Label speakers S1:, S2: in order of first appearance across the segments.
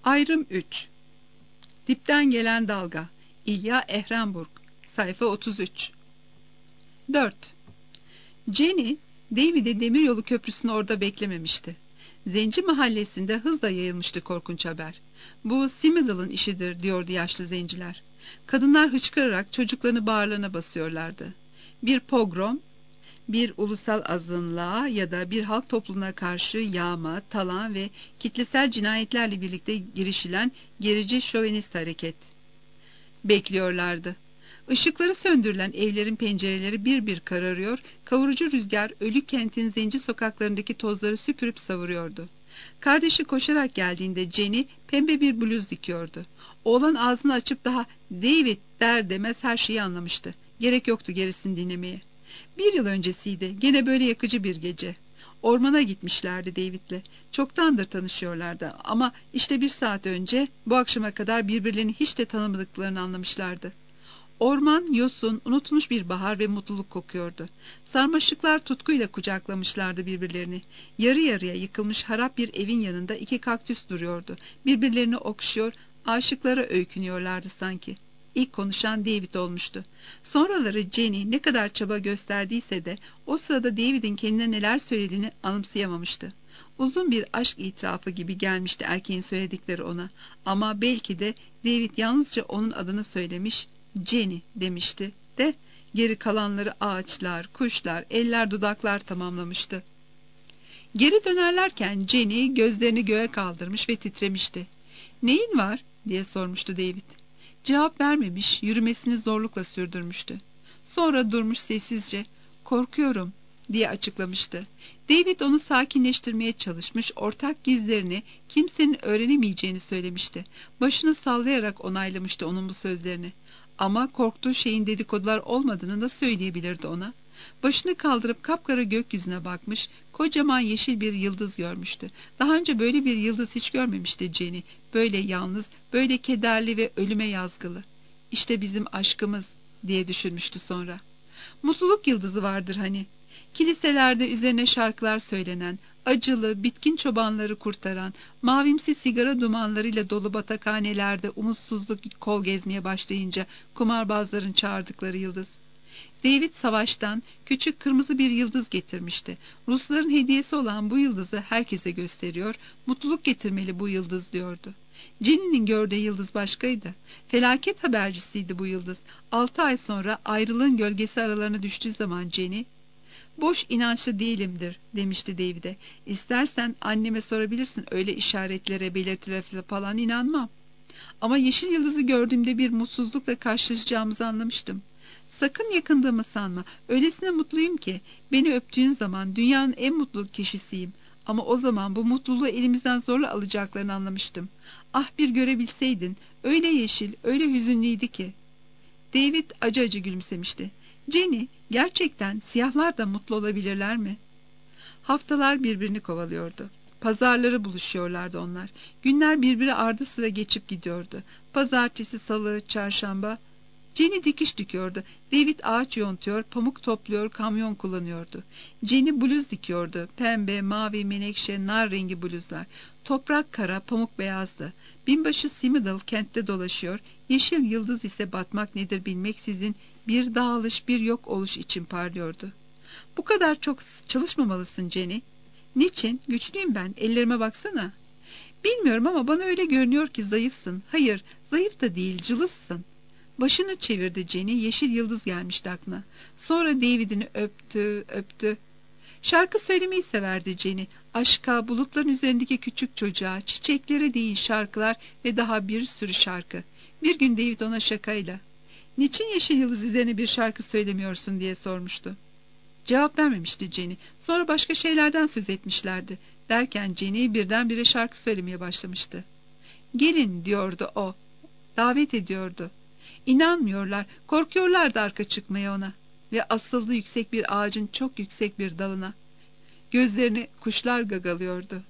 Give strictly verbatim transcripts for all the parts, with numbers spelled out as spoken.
S1: Ayrım üç. Dipten gelen dalga. İlya Ehrenburg. Sayfa otuz üç. dört. Jenny, David'i demiryolu köprüsünün orada beklememişti. Zenci mahallesinde hızla yayılmıştı korkunç haber. Bu Simidal'ın işidir diyordu yaşlı zenciler. Kadınlar hıçkırarak çocuklarını bağırlarına basıyorlardı. Bir pogrom, bir ulusal azınlığa ya da bir halk topluluğuna karşı yağma, talan ve kitlesel cinayetlerle birlikte girişilen gerici şövenist hareket. Bekliyorlardı. Işıkları söndürülen evlerin pencereleri bir bir kararıyor, kavurucu rüzgar ölü kentin zenci sokaklarındaki tozları süpürüp savuruyordu. Kardeşi koşarak geldiğinde Jenny pembe bir bluz dikiyordu. Oğlan ağzını açıp daha "David" der demez her şeyi anlamıştı. Gerek yoktu gerisini dinlemeye. Bir yıl öncesiydi, gene böyle yakıcı bir gece. Ormana gitmişlerdi David'le. Çoktandır tanışıyorlardı ama işte bir saat önce bu akşama kadar birbirlerini hiç de tanımadıklarını anlamışlardı. Orman, yosun, unutmuş bir bahar ve mutluluk kokuyordu. Sarmaşıklar tutkuyla kucaklamışlardı birbirlerini. Yarı yarıya yıkılmış harap bir evin yanında iki kaktüs duruyordu. Birbirlerini okşuyor, aşıklara öykünüyorlardı sanki. İlk konuşan David olmuştu. Sonraları Jenny ne kadar çaba gösterdiyse de o sırada David'in kendine neler söylediğini anımsayamamıştı. Uzun bir aşk itirafı gibi gelmişti erkeğin söyledikleri ona. Ama belki de David yalnızca onun adını söylemiş, Jenny demişti de geri kalanları ağaçlar, kuşlar, eller, dudaklar tamamlamıştı. Geri dönerlerken Jenny gözlerini göğe kaldırmış ve titremişti. "Neyin var?" diye sormuştu David. Cevap vermemiş, yürümesini zorlukla sürdürmüştü. Sonra durmuş sessizce, "Korkuyorum," diye açıklamıştı. David onu sakinleştirmeye çalışmış, ortak gizlerini kimsenin öğrenemeyeceğini söylemişti. Başını sallayarak onaylamıştı onun bu sözlerini. Ama korktuğu şeyin dedikodular olmadığını da söyleyebilirdi ona. Başını kaldırıp kapkara gökyüzüne bakmış, kocaman yeşil bir yıldız görmüştü. Daha önce böyle bir yıldız hiç görmemişti Jenny. Böyle yalnız, böyle kederli ve ölüme yazgılı. "İşte bizim aşkımız," diye düşünmüştü sonra. Mutluluk yıldızı vardır hani. Kiliselerde üzerine şarkılar söylenen, acılı, bitkin çobanları kurtaran, mavimsi sigara dumanlarıyla dolu batakhanelerde umutsuzluk kol gezmeye başlayınca kumarbazların çağırdıkları yıldız. David savaştan küçük kırmızı bir yıldız getirmişti. Rusların hediyesi olan bu yıldızı herkese gösteriyor, mutluluk getirmeli bu yıldız diyordu. Jenny'nin gördüğü yıldız başkaydı. Felaket habercisiydi bu yıldız. Altı ay sonra ayrılığın gölgesi aralarına düştüğü zaman Jenny, "Boş inançlı değilimdir," demişti David'e. "İstersen anneme sorabilirsin, öyle işaretlere, belirtilere falan inanmam. Ama yeşil yıldızı gördüğümde bir mutsuzlukla karşılaşacağımızı anlamıştım. Sakın yakındığımı sanma, öylesine mutluyum ki beni öptüğün zaman dünyanın en mutlu kişisiyim. Ama o zaman bu mutluluğu elimizden zorla alacaklarını anlamıştım. Ah, bir görebilseydin, öyle yeşil, öyle hüzünlüydü ki." David acı acı gülümsemişti. "Jenny, gerçekten siyahlar da mutlu olabilirler mi?" Haftalar birbirini kovalıyordu. Pazarları buluşuyorlardı onlar. Günler birbiri ardı sıra geçip gidiyordu. Pazartesi, salı, çarşamba. Jenny dikiş dikiyordu. David ağaç yontuyor, pamuk topluyor, kamyon kullanıyordu. Jenny bluz dikiyordu. Pembe, mavi, menekşe, nar rengi bluzlar. Toprak kara, pamuk beyazdı. Binbaşı Simidal kentte dolaşıyor. Yeşil yıldız ise batmak nedir bilmeksizin bir dağılış, bir yok oluş için parlıyordu. "Bu kadar çok çalışmamalısın Jenny." "Niçin? Güçlüyüm ben. Ellerime baksana." "Bilmiyorum ama bana öyle görünüyor ki zayıfsın." "Hayır, zayıf da değil, cılızsın." Başını çevirdi Jenny, yeşil yıldız gelmişti aklına. Sonra David'ini öptü, öptü. Şarkı söylemeyi severdi Jenny. Aşka, bulutların üzerindeki küçük çocuğa, çiçeklere değil şarkılar ve daha bir sürü şarkı. Bir gün David ona şakayla, "Niçin yeşil yıldız üzerine bir şarkı söylemiyorsun?" diye sormuştu. Cevap vermemişti Jenny. Sonra başka şeylerden söz etmişlerdi. Derken Jenny birdenbire şarkı söylemeye başlamıştı. "Gelin," diyordu o. Davet ediyordu. İnanmıyorlar, korkuyorlardı arka çıkmaya ona. Ve asıldı yüksek bir ağacın çok yüksek bir dalına. Gözlerini kuşlar gagalıyordu.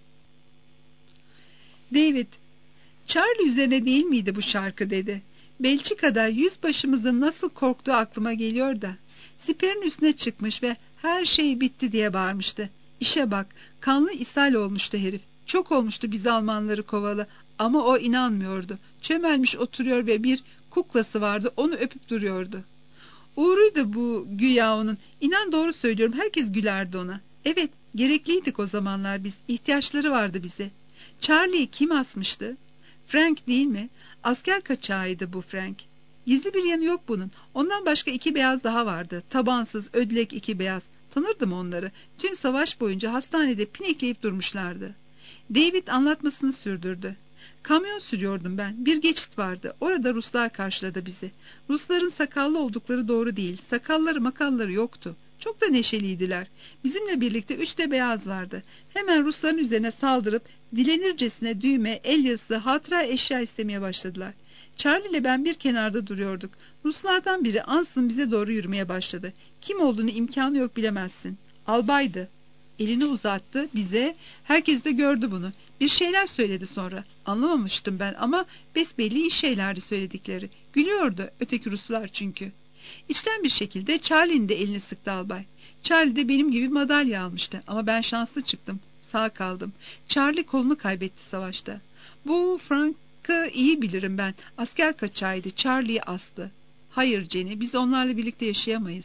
S1: David, "Charlie üzerine değil miydi bu şarkı?" dedi. "Belçika'da yüzbaşımızın nasıl korktuğu aklıma geliyor da." Siperin üstüne çıkmış ve "Her şey bitti," diye bağırmıştı. "İşe bak, kanlı ishal olmuştu herif. Çok olmuştu biz Almanları kovalı. Ama o inanmıyordu. Çömelmiş oturuyor ve bir kuklası vardı, onu öpüp duruyordu. Uğruydu bu güya onun. İnan doğru söylüyorum, herkes gülerdi ona. Evet, gerekliydik o zamanlar biz. İhtiyaçları vardı bize. Charlie'yi kim asmıştı? Frank değil mi? Asker kaçağıydı bu Frank. Gizli bir yanı yok bunun. Ondan başka iki beyaz daha vardı. Tabansız, ödlek iki beyaz. Tanırdım onları. Tüm savaş boyunca hastanede pinekleyip durmuşlardı. David anlatmasını sürdürdü. Kamyon sürüyordum ben. Bir geçit vardı. Orada Ruslar karşıladı bizi. Rusların sakallı oldukları doğru değil. Sakalları makalları yoktu. Çok da neşeliydiler. Bizimle birlikte üç de beyaz vardı. Hemen Rusların üzerine saldırıp dilenircesine düğme, el yazısı, hatıra eşya istemeye başladılar. Charlie ile ben bir kenarda duruyorduk. Ruslardan biri ansın bize doğru yürümeye başladı. Kim olduğunu imkanı yok bilemezsin. Albaydı. Elini uzattı bize. Herkes de gördü bunu. Bir şeyler söyledi sonra. Anlamamıştım ben ama besbelli iyi şeylerdi söyledikleri. Gülüyordu öteki Ruslar çünkü. İçten bir şekilde Charlie'nin de elini sıktı albay. Charlie de benim gibi madalya almıştı ama ben şanslı çıktım. Sağ kaldım. Charlie kolunu kaybetti savaşta. Bu Frank'ı iyi bilirim ben. Asker kaçağıydı. Charlie'yi astı. Hayır Jenny, biz onlarla birlikte yaşayamayız.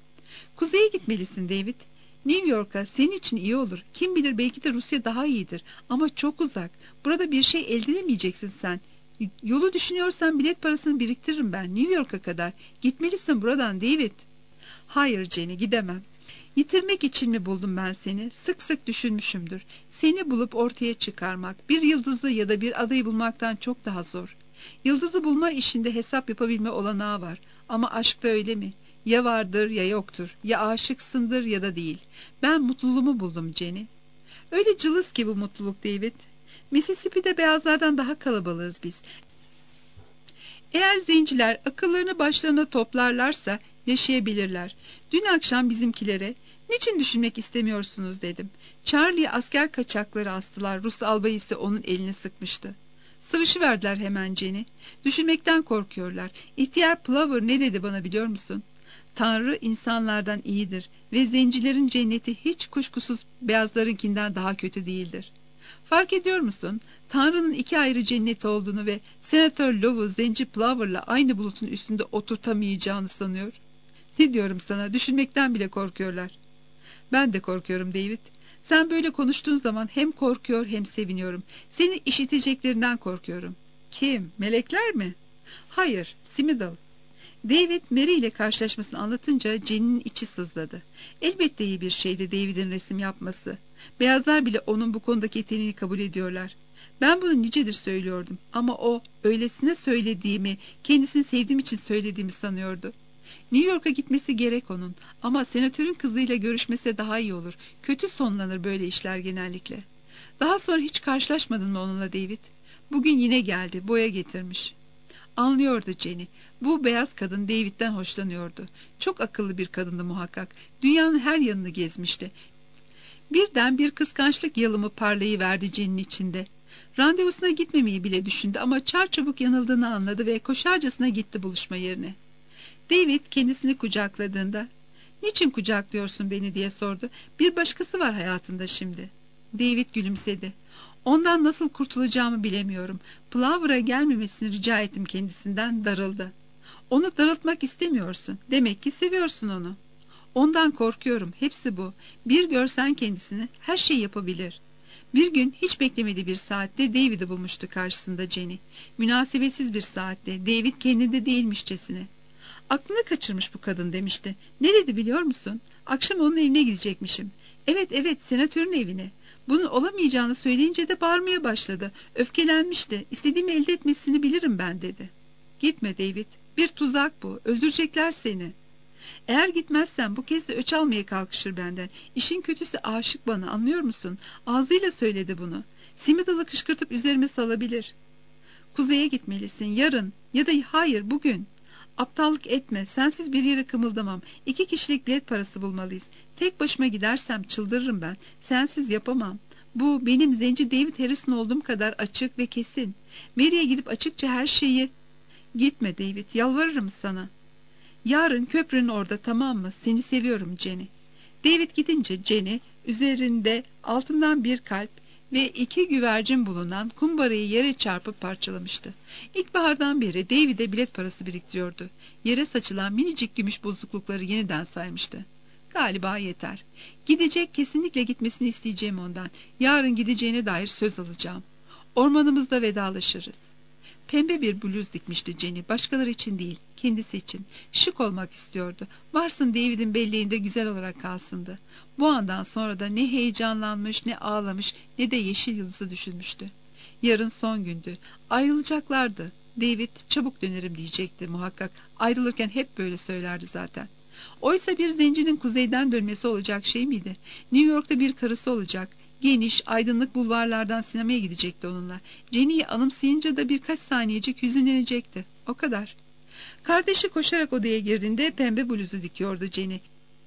S1: Kuzeye gitmelisin David. New York'a senin için iyi olur. Kim bilir belki de Rusya daha iyidir. Ama çok uzak. Burada bir şey elde edemeyeceksin sen. Yolu düşünüyorsan bilet parasını biriktiririm ben. New York'a kadar. Gitmelisin buradan David. Hayır Jenny, gidemem. Yitirmek için mi buldum ben seni? Sık sık düşünmüşümdür. Seni bulup ortaya çıkarmak, bir yıldızı ya da bir adayı bulmaktan çok daha zor. Yıldızı bulma işinde hesap yapabilme olanağı var. Ama aşkta öyle mi? Ya vardır ya yoktur. Ya aşıksındır ya da değil. Ben mutluluğumu buldum Jenny. Öyle cılız ki bu mutluluk David. Mississippi'de beyazlardan daha kalabalığız biz. Eğer zenciler akıllarını başlarına toplarlarsa yaşayabilirler. Dün akşam bizimkilere niçin düşünmek istemiyorsunuz dedim. Charlie asker kaçakları astılar. Rus albayı ise onun elini sıkmıştı. Sıvışıverdiler hemen Jenny. Düşünmekten korkuyorlar. İhtiyar Plover ne dedi bana biliyor musun? Tanrı insanlardan iyidir ve zencilerin cenneti hiç kuşkusuz beyazlarınkinden daha kötü değildir. Fark ediyor musun? Tanrı'nın iki ayrı cenneti olduğunu ve Senatör Love'u zenci Plover'la aynı bulutun üstünde oturtamayacağını sanıyor. Ne diyorum sana? Düşünmekten bile korkuyorlar. Ben de korkuyorum David. Sen böyle konuştuğun zaman hem korkuyor hem seviniyorum. Seni işiteceklerinden korkuyorum. Kim? Melekler mi? Hayır, Smithel. David Mary ile karşılaşmasını anlatınca Jenny'nin içi sızladı. Elbette iyi bir şeydi David'in resim yapması. Beyazlar bile onun bu konudaki yeteneğini kabul ediyorlar. Ben bunu nicedir söylüyordum ama o öylesine söylediğimi, kendisini sevdiğim için söylediğimi sanıyordu. New York'a gitmesi gerek onun ama senatörün kızıyla görüşmesi daha iyi olur. Kötü sonlanır böyle işler genellikle. Daha sonra hiç karşılaşmadın mı onunla David? Bugün yine geldi, boya getirmiş. Anlıyordu Jenny. Bu beyaz kadın David'den hoşlanıyordu. Çok akıllı bir kadındı muhakkak. Dünyanın her yanını gezmişti. Birden bir kıskançlık yalımı parlayıverdi Jenny'nin içinde. Randevusuna gitmemeyi bile düşündü ama çarçabuk yanıldığını anladı ve koşarcasına gitti buluşma yerine. David kendisini kucakladığında "Niçin kucaklıyorsun beni?" diye sordu. "Bir başkası var hayatında şimdi." David gülümsedi. "Ondan nasıl kurtulacağımı bilemiyorum. Plover'a gelmemesini rica ettim kendisinden, darıldı." "Onu darıltmak istemiyorsun. Demek ki seviyorsun onu." "Ondan korkuyorum. Hepsi bu. Bir görsen kendisini, her şey yapabilir." Bir gün hiç beklemediği bir saatte David'i bulmuştu karşısında Jenny. Münasebetsiz bir saatte, David kendinde değilmişçesine. "Aklını kaçırmış bu kadın," demişti. "Ne dedi biliyor musun? Akşam onun evine gidecekmişim." "Evet evet, senatörün evine." Bunun olamayacağını söyleyince de bağırmaya başladı. Öfkelenmişti. "İstediğimi elde etmesini bilirim ben," dedi. "Gitme David. Bir tuzak bu. Öldürecekler seni." "Eğer gitmezsen bu kez de öç almaya kalkışır benden. İşin kötüsü aşık bana, anlıyor musun? Ağzıyla söyledi bunu. Smith'ı kışkırtıp üzerime salabilir." "Kuzeye gitmelisin yarın ya da hayır bugün." "Aptallık etme. Sensiz bir yere kımıldamam. İki kişilik bilet parası bulmalıyız. Tek başıma gidersem çıldırırım ben. Sensiz yapamam. Bu benim zenci David Harrison olduğum kadar açık ve kesin. Mary'e gidip açıkça her şeyi..." "Gitme David, yalvarırım sana." "Yarın köprünün orada, tamam mı? Seni seviyorum Jenny." David gidince Jenny üzerinde altından bir kalp, ve iki güvercin bulunan kumbarayı yere çarpıp parçalamıştı. İlkbahardan beri David'e bilet parası biriktiriyordu. Yere saçılan minicik gümüş bozuklukları yeniden saymıştı. Galiba yeter. Gidecek, kesinlikle gitmesini isteyeceğim ondan. Yarın gideceğine dair söz alacağım. Ormanımızda vedalaşırız. Pembe bir bluz dikmişti Jenny. Başkaları için değil, kendisi için. Şık olmak istiyordu. Varsın David'in belleğinde güzel olarak kalsındı. Bu andan sonra da ne heyecanlanmış, ne ağlamış, ne de yeşil yıldızı düşünmüştü. Yarın son gündü. Ayrılacaklardı. David çabuk dönerim diyecekti muhakkak. Ayrılırken hep böyle söylerdi zaten. Oysa bir zencinin kuzeyden dönmesi olacak şey miydi? New York'ta bir karısı olacak. Geniş, aydınlık bulvarlardan sinemaya gidecekti onunla. Jenny'yi anımsayınca da birkaç saniyecik hüzünlenecekti. O kadar. Kardeşi koşarak odaya girdiğinde pembe bluzu dikiyordu Jenny.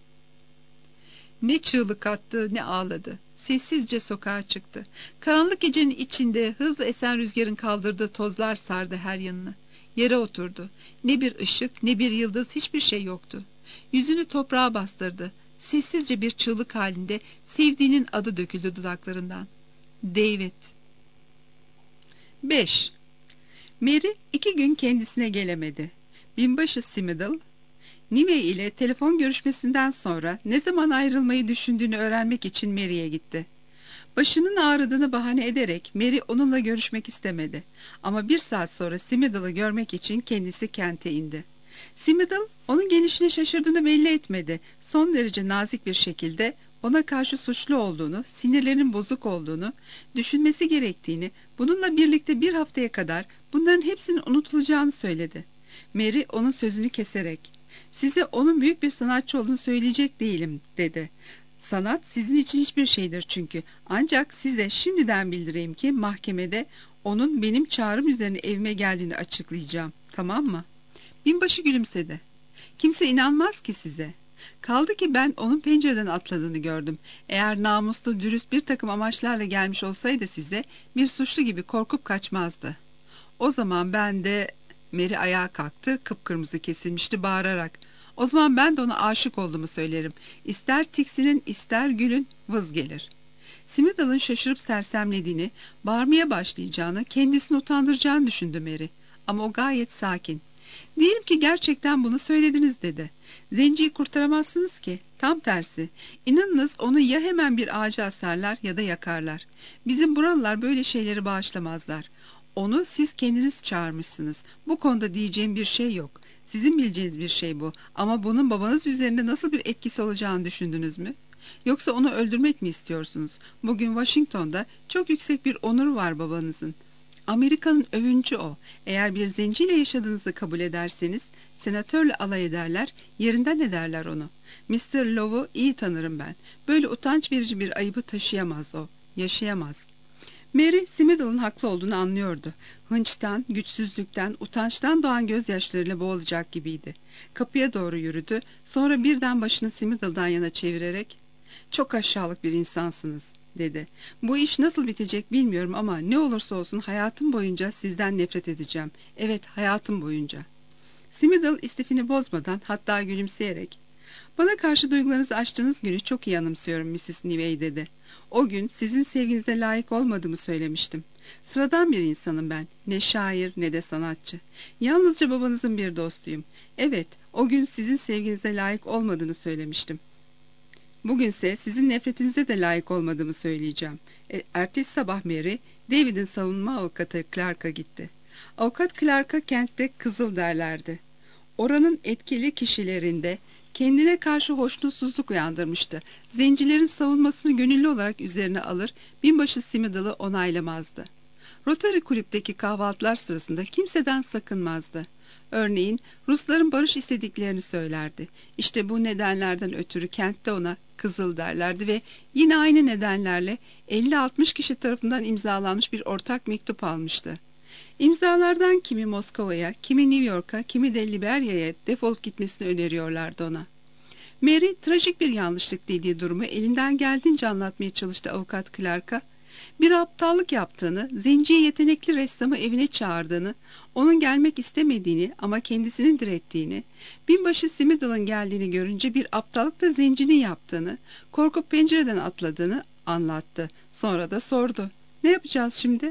S1: Ne çığlık attı, ne ağladı. Sessizce sokağa çıktı. Karanlık gecenin içinde hızla esen rüzgarın kaldırdığı tozlar sardı her yanını. Yere oturdu. Ne bir ışık, ne bir yıldız, hiçbir şey yoktu. Yüzünü toprağa bastırdı. Sessizce bir çığlık halinde sevdiğinin adı döküldü dudaklarından. David. beş. Mary iki gün kendisine gelemedi. Binbaşı Smith'le Nive ile telefon görüşmesinden sonra ne zaman ayrılmayı düşündüğünü öğrenmek için Mary'e gitti. Başının ağrıdığını bahane ederek Mary onunla görüşmek istemedi. Ama bir saat sonra Smith'ı görmek için kendisi kente indi. Smith onun gelişine şaşırdığını belli etmedi. Son derece nazik bir şekilde ona karşı suçlu olduğunu, sinirlerinin bozuk olduğunu, düşünmesi gerektiğini, bununla birlikte bir haftaya kadar bunların hepsinin unutulacağını söyledi. Mary onun sözünü keserek, "Size onun büyük bir sanatçı olduğunu söyleyecek değilim," dedi. "Sanat sizin için hiçbir şeydir çünkü. Ancak size şimdiden bildireyim ki mahkemede onun benim çağrım üzerine evime geldiğini açıklayacağım. Tamam mı?" Binbaşı gülümsedi. "Kimse inanmaz ki size. Kaldı ki ben onun pencereden atladığını gördüm. Eğer namuslu, dürüst bir takım amaçlarla gelmiş olsaydı size, bir suçlu gibi korkup kaçmazdı. O zaman ben de..." Mary ayağa kalktı, kıpkırmızı kesilmişti, bağırarak. "O zaman ben de ona aşık olduğumu söylerim. İster tiksinin, ister gülün, vız gelir." Smith'ın şaşırıp sersemlediğini, bağırmaya başlayacağını, kendisini utandıracağını düşündü Mary. Ama o gayet sakin. "Diyelim ki gerçekten bunu söylediniz," dedi. "Zenciyi kurtaramazsınız ki. Tam tersi. İnanınız onu ya hemen bir ağaca asarlar ya da yakarlar. Bizim buralılar böyle şeyleri bağışlamazlar. Onu siz kendiniz çağırmışsınız. Bu konuda diyeceğim bir şey yok. Sizin bileceğiniz bir şey bu. Ama bunun babanız üzerinde nasıl bir etkisi olacağını düşündünüz mü? Yoksa onu öldürmek mi istiyorsunuz? Bugün Washington'da çok yüksek bir onuru var babanızın. Amerika'nın övüncü o. Eğer bir zenciyle yaşadığınızı kabul ederseniz, senatörle alay ederler, yerinden ederler onu. mister Love'u iyi tanırım ben. Böyle utanç verici bir ayıbı taşıyamaz o. Yaşayamaz." Mary, Smith'ın haklı olduğunu anlıyordu. Hınçtan, güçsüzlükten, utançtan doğan gözyaşlarıyla boğulacak gibiydi. Kapıya doğru yürüdü, sonra birden başını Smith'dan yana çevirerek, "Çok aşağılık bir insansınız," dedi. "Bu iş nasıl bitecek bilmiyorum ama ne olursa olsun hayatım boyunca sizden nefret edeceğim. Evet, hayatım boyunca." Smith istifini bozmadan, hatta gülümseyerek, "Bana karşı duygularınızı açtığınız günü çok iyi anımsıyorum missis Nivey," dedi. "O gün sizin sevginize layık olmadığımı söylemiştim. Sıradan bir insanım ben. Ne şair ne de sanatçı. Yalnızca babanızın bir dostuyum. Evet, o gün sizin sevginize layık olmadığını söylemiştim. Bugünse sizin nefretinize de layık olmadığımı söyleyeceğim." E, ertesi sabah Mary, David'in savunma avukatı Clark'a gitti. Avukat Clark'a kentte kızıl derlerdi. Oranın etkili kişilerinde kendine karşı hoşnutsuzluk uyandırmıştı. Zencilerin savunmasını gönüllü olarak üzerine alır, binbaşı Smith'ı onaylamazdı. Rotary kulüpteki kahvaltılar sırasında kimseden sakınmazdı. Örneğin Rusların barış istediklerini söylerdi. İşte bu nedenlerden ötürü kentte ona kızıl derlerdi ve yine aynı nedenlerle elli altmış kişi tarafından imzalanmış bir ortak mektup almıştı. İmzalardan kimi Moskova'ya, kimi New York'a, kimi de Liberya'ya defolup gitmesini öneriyorlardı ona. Mary, trajik bir yanlışlık dediği durumu elinden geldiğince anlatmaya çalıştı avukat Clark'a. Bir aptallık yaptığını, zenciye yetenekli ressamı evine çağırdığını, onun gelmek istemediğini ama kendisinin direttiğini, binbaşı Smith'ın geldiğini görünce bir aptallık da zencinin yaptığını, korkup pencereden atladığını anlattı. Sonra da sordu. Ne yapacağız şimdi?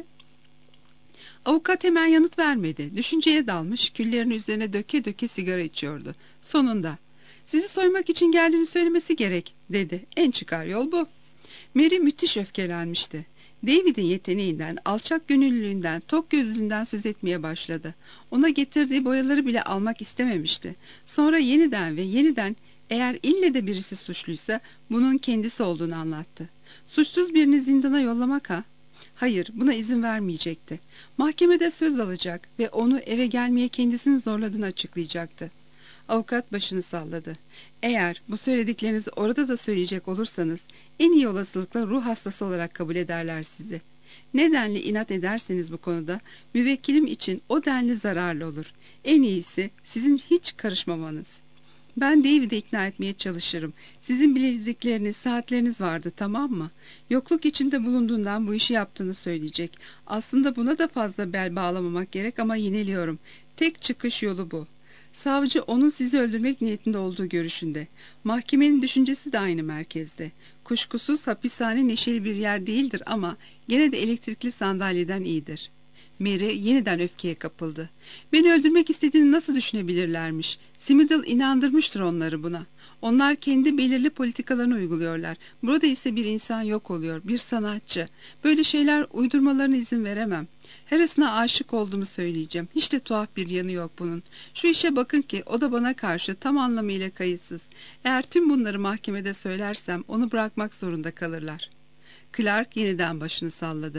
S1: Avukat hemen yanıt vermedi. Düşünceye dalmış, küllerini üzerine döke döke sigara içiyordu. Sonunda, sizi soymak için geldiğini söylemesi gerek, dedi. En çıkar yol bu. Mary müthiş öfkelenmişti. David'in yeteneğinden, alçak gönüllülüğünden, tok gözlülüğünden söz etmeye başladı. Ona getirdiği boyaları bile almak istememişti. Sonra yeniden ve yeniden eğer ille de birisi suçluysa bunun kendisi olduğunu anlattı. Suçsuz birini zindana yollamak ha? Hayır, buna izin vermeyecekti. Mahkemede söz alacak ve onu eve gelmeye kendisini zorladığını açıklayacaktı. Avukat başını salladı. Eğer bu söylediklerinizi orada da söyleyecek olursanız en iyi olasılıkla ruh hastası olarak kabul ederler sizi. Nedenli inat ederseniz bu konuda müvekkilim için o denli zararlı olur. En iyisi sizin hiç karışmamanız. Ben David'i ikna etmeye çalışırım. Sizin bilezikleriniz, saatleriniz vardı, tamam mı? Yokluk içinde bulunduğundan bu işi yaptığını söyleyecek. Aslında buna da fazla bel bağlamamak gerek ama yineliyorum. Tek çıkış yolu bu. Savcı onun sizi öldürmek niyetinde olduğu görüşünde. Mahkemenin düşüncesi de aynı merkezde. Kuşkusuz hapishane neşeli bir yer değildir ama gene de elektrikli sandalyeden iyidir. Mary yeniden öfkeye kapıldı. Beni öldürmek istediğini nasıl düşünebilirlermiş? Smithel inandırmıştır onları buna. Onlar kendi belirli politikalarını uyguluyorlar. Burada ise bir insan yok oluyor, bir sanatçı. Böyle şeyler uydurmalarına izin veremem. Harrison'a aşık olduğumu söyleyeceğim. Hiç de tuhaf bir yanı yok bunun. Şu işe bakın ki o da bana karşı tam anlamıyla kayıtsız. Eğer tüm bunları mahkemede söylersem onu bırakmak zorunda kalırlar. Clark yeniden başını salladı.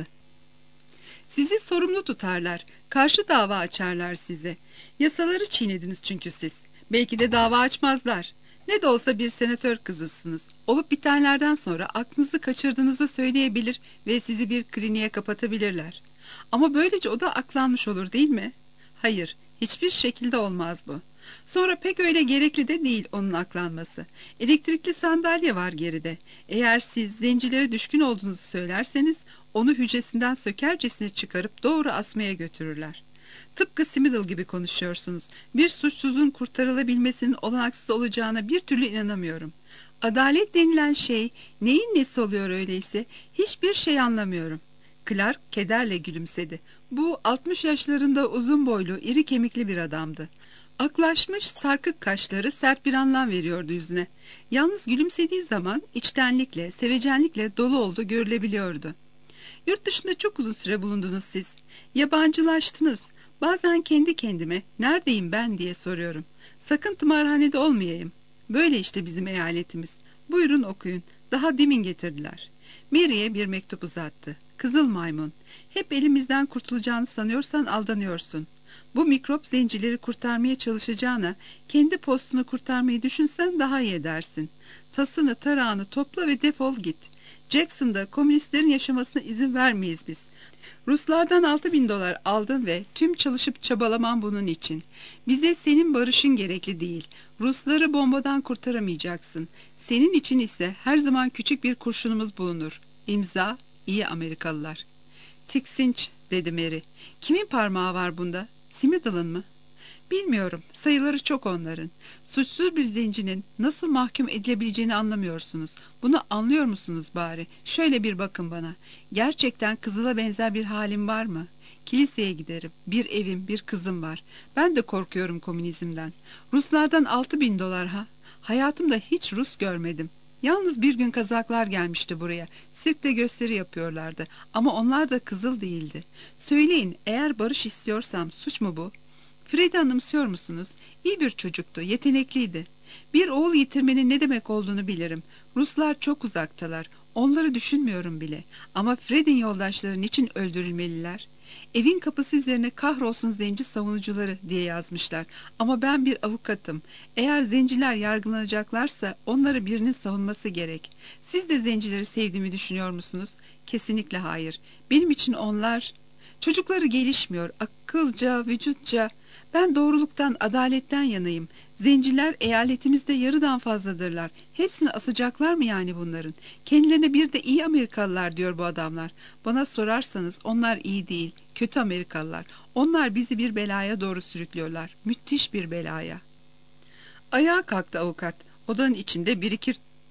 S1: Sizi sorumlu tutarlar. Karşı dava açarlar size. Yasaları çiğnediniz çünkü siz. Belki de dava açmazlar. Ne de olsa bir senatör kızısınız. Olup bitenlerden sonra aklınızı kaçırdığınızı söyleyebilir ve sizi bir kliniğe kapatabilirler. Ama böylece o da aklanmış olur, değil mi? Hayır, hiçbir şekilde olmaz bu. Sonra pek öyle gerekli de değil onun aklanması. Elektrikli sandalye var geride. Eğer siz zencilere düşkün olduğunuzu söylerseniz onu hücresinden sökercesine çıkarıp doğru asmaya götürürler. Tıpkı Smithel gibi konuşuyorsunuz. Bir suçsuzun kurtarılabilmesinin olanaksız olacağına bir türlü inanamıyorum. Adalet denilen şey neyin nesi oluyor öyleyse? Hiçbir şey anlamıyorum. Clark kederle gülümsedi. Bu altmış yaşlarında uzun boylu, iri kemikli bir adamdı. Aklaşmış, sarkık kaşları sert bir anlam veriyordu yüzüne. Yalnız gülümsediği zaman içtenlikle, sevecenlikle dolu olduğu görülebiliyordu. Yurt dışında çok uzun süre bulundunuz siz. Yabancılaştınız. Bazen kendi kendime neredeyim ben diye soruyorum. Sakın tımarhanede olmayayım. Böyle işte bizim eyaletimiz. Buyurun okuyun. Daha demin getirdiler. Mary'e bir mektup uzattı. Kızıl maymun. Hep elimizden kurtulacağını sanıyorsan aldanıyorsun. Bu mikrop zencileri kurtarmaya çalışacağına kendi postunu kurtarmayı düşünsen daha iyi edersin. Tasını tarağını topla ve defol git. Jackson'da komünistlerin yaşamasına izin vermeyiz biz. Ruslardan altı bin dolar aldın ve tüm çalışıp çabalaman bunun için. Bize senin barışın gerekli değil. Rusları bombadan kurtaramayacaksın. Senin için ise her zaman küçük bir kurşunumuz bulunur. İmza, iyi Amerikalılar. Tiksinç, dedi Mary. Kimin parmağı var bunda? Smith'in mı? Bilmiyorum. Sayıları çok onların. Suçsuz bir zencinin nasıl mahkum edilebileceğini anlamıyorsunuz. Bunu anlıyor musunuz bari? Şöyle bir bakın bana. Gerçekten Kızıl'a benzer bir halim var mı? Kiliseye giderim. Bir evim, bir kızım var. Ben de korkuyorum komünizmden. Ruslardan altı bin dolar ha. Hayatımda hiç Rus görmedim. Yalnız bir gün Kazaklar gelmişti buraya. Sirkte gösteri yapıyorlardı. Ama onlar da Kızıl değildi. Söyleyin, eğer barış istiyorsam suç mu bu? Fred'i anımsıyor musunuz? İyi bir çocuktu, yetenekliydi. Bir oğul yitirmenin ne demek olduğunu bilirim. Ruslar çok uzaktalar. Onları düşünmüyorum bile. Ama Fred'in yoldaşları niçin öldürülmeliler? Evin kapısı üzerine kahrolsun zenci savunucuları diye yazmışlar. Ama ben bir avukatım. Eğer zenciler yargılanacaklarsa onları birinin savunması gerek. Siz de zencileri sevdiğimi düşünüyor musunuz? Kesinlikle hayır. Benim için onlar... Çocukları gelişmiyor, akılca, vücutça. Ben doğruluktan, adaletten yanayım. Zenciler eyaletimizde yarıdan fazladırlar. Hepsini asacaklar mı yani bunların? Kendilerine bir de iyi Amerikalılar diyor bu adamlar. Bana sorarsanız onlar iyi değil, kötü Amerikalılar. Onlar bizi bir belaya doğru sürüklüyorlar. Müthiş bir belaya. Ayağa kalktı avukat. Odanın içinde bir iki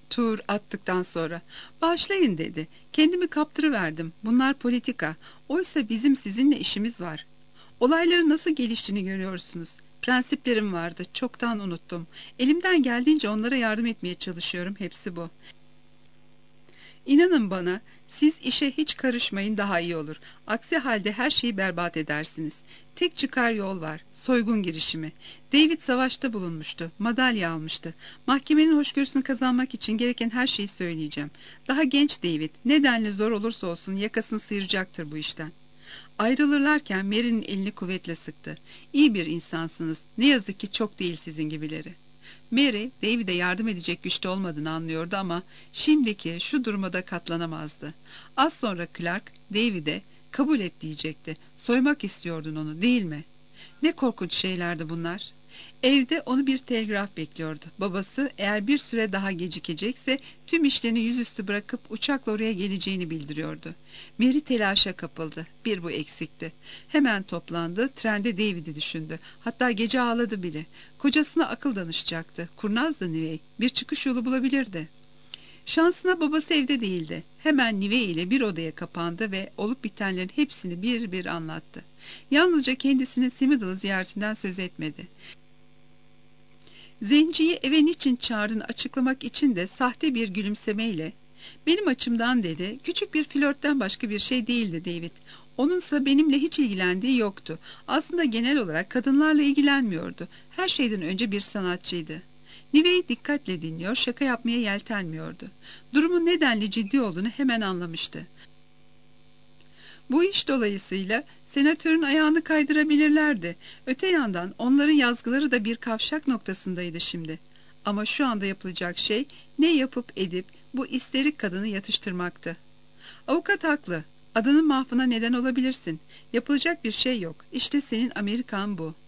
S1: tur attıktan sonra. Bağışlayın dedi. Kendimi kaptırıverdim. Bunlar politika. Oysa bizim sizinle işimiz var. Olayların nasıl geliştiğini görüyorsunuz. Prensiplerim vardı. Çoktan unuttum. Elimden geldiğince onlara yardım etmeye çalışıyorum. Hepsi bu. İnanın bana, siz işe hiç karışmayın, daha iyi olur. Aksi halde her şeyi berbat edersiniz. Tek çıkar yol var, soygun girişimi. David savaşta bulunmuştu, madalya almıştı. Mahkemenin hoşgörüsünü kazanmak için gereken her şeyi söyleyeceğim. Daha genç David, nedenle zor olursa olsun yakasını sıyıracaktır bu işten. Ayrılırlarken Mary'nin elini kuvvetle sıktı. İyi bir insansınız, ne yazık ki çok değil sizin gibileri. Mary, David'e yardım edecek güçte olmadığını anlıyordu ama şimdiki şu duruma da katlanamazdı. Az sonra Clark, David'e kabul et diyecekti. Soymak istiyordun onu, değil mi? Ne korkunç şeylerdi bunlar. Evde onu bir telgraf bekliyordu. Babası eğer bir süre daha gecikecekse tüm işlerini yüzüstü bırakıp uçakla oraya geleceğini bildiriyordu. Mary telaşa kapıldı. Bir bu eksikti. Hemen toplandı, trende David'i düşündü. Hatta gece ağladı bile. Kocasına akıl danışacaktı. Kurnazdı Nivey. Bir çıkış yolu bulabilirdi. Şansına babası evde değildi. Hemen Nivey ile bir odaya kapandı ve olup bitenlerin hepsini bir bir anlattı. Yalnızca kendisinin Simidalı ziyaretinden söz etmedi. Zenciyi eve niçin çağırdığını açıklamak için de sahte bir gülümsemeyle "Benim açımdan" dedi, "küçük bir flörtten başka bir şey değildi David. Onunsa benimle hiç ilgilendiği yoktu. Aslında genel olarak kadınlarla ilgilenmiyordu. Her şeyden önce bir sanatçıydı." Nivey dikkatle dinliyor, şaka yapmaya yeltenmiyordu. Durumun nedenli ciddi olduğunu hemen anlamıştı. Bu iş dolayısıyla senatörün ayağını kaydırabilirlerdi. Öte yandan onların yazgıları da bir kavşak noktasındaydı şimdi. Ama şu anda yapılacak şey ne yapıp edip bu isterik kadını yatıştırmaktı. Avukat haklı. Adının mahvına neden olabilirsin. Yapılacak bir şey yok. İşte senin Amerikan bu.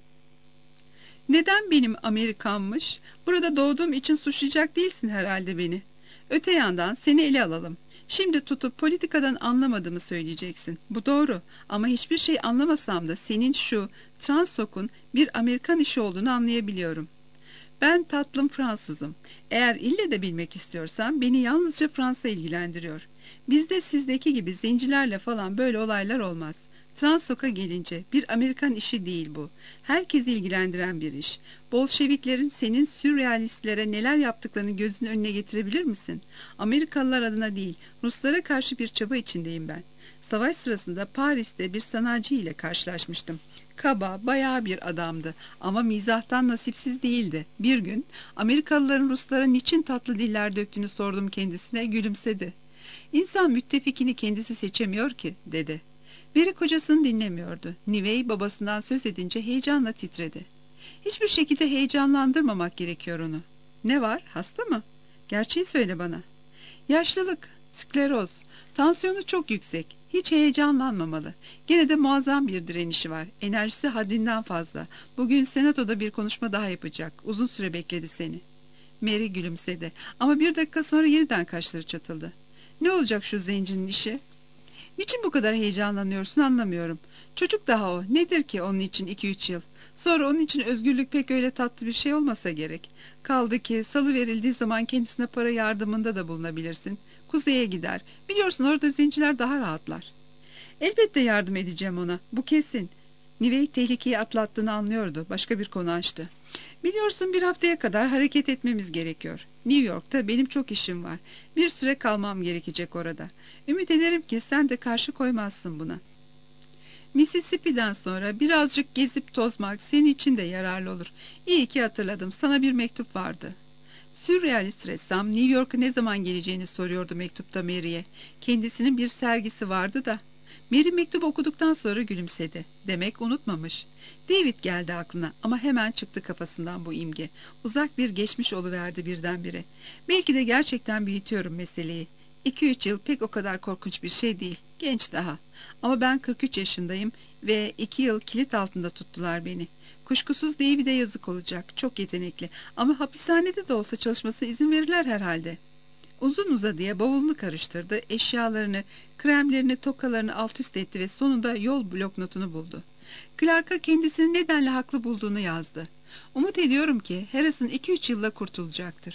S1: Neden benim Amerikanmış? Burada doğduğum için suçlayacak değilsin herhalde beni. Öte yandan seni ele alalım. Şimdi tutup politikadan anlamadığımı söyleyeceksin. Bu doğru ama hiçbir şey anlamasam da senin şu Transok'un bir Amerikan işi olduğunu anlayabiliyorum. Ben tatlım Fransızım. Eğer ille de bilmek istiyorsan beni yalnızca Fransa ilgilendiriyor. Bizde sizdeki gibi zencilerle falan böyle olaylar olmaz. Transok'a gelince bir Amerikan işi değil bu. Herkesi ilgilendiren bir iş. Bolşeviklerin senin sürrealistlere neler yaptıklarını gözünün önüne getirebilir misin? Amerikalılar adına değil, Ruslara karşı bir çaba içindeyim ben. Savaş sırasında Paris'te bir sanatçı ile karşılaşmıştım. Kaba, bayağı bir adamdı ama mizahtan nasipsiz değildi. Bir gün Amerikalıların Ruslara niçin tatlı diller döktüğünü sordum kendisine, gülümsedi. "İnsan müttefikini kendisi seçemiyor ki," dedi. Mary kocasını dinlemiyordu. Nivey babasından söz edince heyecanla titredi. "Hiçbir şekilde heyecanlandırmamak gerekiyor onu." "Ne var, hasta mı? Gerçeği söyle bana." "Yaşlılık, skleroz, tansiyonu çok yüksek. Hiç heyecanlanmamalı. Gene de muazzam bir direnişi var. Enerjisi haddinden fazla. Bugün senatoda bir konuşma daha yapacak. Uzun süre bekledi seni." Mary gülümsedi ama bir dakika sonra yeniden kaşları çatıldı. "Ne olacak şu zencinin işi?" "Niçin bu kadar heyecanlanıyorsun anlamıyorum. Çocuk daha o. Nedir ki onun için iki üç yıl? Sonra onun için özgürlük pek öyle tatlı bir şey olmasa gerek. Kaldı ki salı verildiği zaman kendisine para yardımında da bulunabilirsin. Kuzeye gider. Biliyorsun orada zenciler daha rahatlar." "Elbette yardım edeceğim ona. Bu kesin." Nivey tehlikeyi atlattığını anlıyordu. Başka bir konu açtı. "Biliyorsun bir haftaya kadar hareket etmemiz gerekiyor. New York'ta benim çok işim var. Bir süre kalmam gerekecek orada. Ümit ederim ki sen de karşı koymazsın buna. Mississippi'den sonra birazcık gezip tozmak senin için de yararlı olur. İyi ki hatırladım. Sana bir mektup vardı." Sürrealist ressam New York'a ne zaman geleceğini soruyordu mektupta Mary'e. Kendisinin bir sergisi vardı da. Mary mektubu okuduktan sonra gülümsedi. Demek unutmamış. David geldi aklına ama hemen çıktı kafasından bu imge. Uzak bir geçmiş oluverdi birdenbire. Belki de gerçekten büyütüyorum meseleyi. İki üç yıl pek o kadar korkunç bir şey değil. Genç daha. Ama ben kırk üç yaşındayım ve iki yıl kilit altında tuttular beni. Kuşkusuz David'e yazık olacak. Çok yetenekli. Ama hapishanede de olsa çalışmasına izin verirler herhalde. Uzun uzadıya bavulunu karıştırdı, eşyalarını, kremlerini, tokalarını alt üst etti ve sonunda yol bloknotunu buldu. Clark'a kendisini nedenle haklı bulduğunu yazdı. "Umut ediyorum ki Harrison iki üç yılla kurtulacaktır.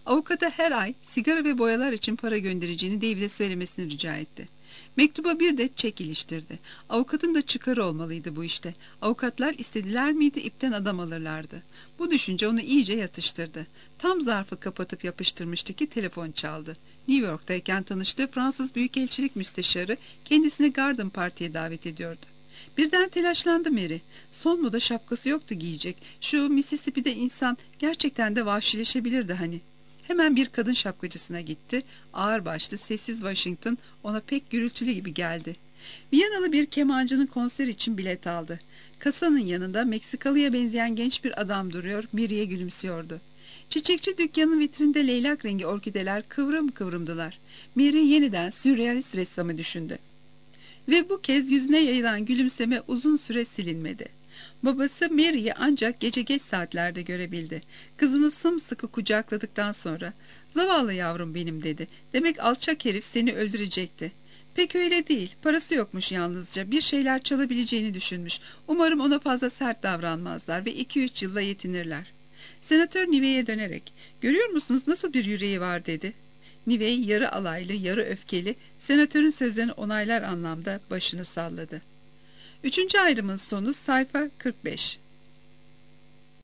S1: Avukata her ay sigara ve boyalar için para göndereceğini David'e söylemesini rica etti. Mektuba bir de çek iliştirdi. Avukatın da çıkarı olmalıydı bu işte. Avukatlar istediler miydi ipten adam alırlardı. Bu düşünce onu iyice yatıştırdı. Tam zarfı kapatıp yapıştırmıştı ki telefon çaldı. New York'tayken tanıştığı Fransız Büyükelçilik Müsteşarı kendisini Garden Party'ye davet ediyordu. Birden telaşlandı Mary. Son moda şapkası yoktu giyecek. Şu Mississippi'de insan gerçekten de vahşileşebilirdi hani. Hemen bir kadın şapkacısına gitti. Ağırbaşlı, sessiz Washington ona pek gürültülü gibi geldi. Viyanalı bir kemancının konser için bilet aldı. Kasanın yanında Meksikalıya benzeyen genç bir adam duruyor, Mary'e gülümsüyordu. Çiçekçi dükkanın vitrinde leylak rengi orkideler kıvrım kıvrımdılar. Mary yeniden sürrealist ressamı düşündü. Ve bu kez yüzüne yayılan gülümseme uzun süre silinmedi. Babası Mary'i ancak gece geç saatlerde görebildi. Kızını sımsıkı kucakladıktan sonra "Zavallı yavrum benim," dedi. "Demek alçak herif seni öldürecekti." "Pek öyle değil. Parası yokmuş yalnızca. Bir şeyler çalabileceğini düşünmüş. Umarım ona fazla sert davranmazlar ve iki üç yılla yetinirler." Senatör Nivey'e dönerek "Görüyor musunuz nasıl bir yüreği var?" dedi. Nivey yarı alaylı, yarı öfkeli, senatörün sözlerini onaylar anlamda başını salladı. Üçüncü ayrımın sonu sayfa kırk beş.